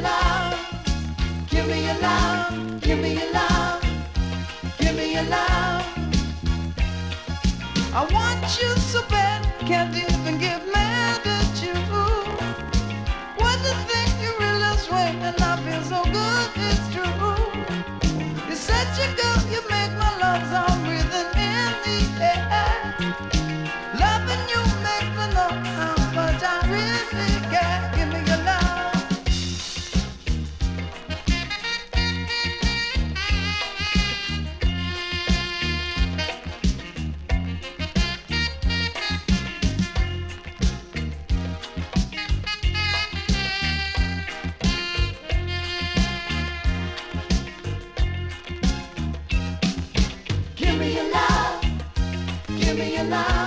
love, give me your love, give me your love, give me your love. I want you so bad, can't even get mad at you. What the thing you really swear, and I feel so good, it's true. You're such a girl, you make my lungs all breathing in the air. Loving you makes me know how much I really care. Give me your love. Give me your love, give me your love.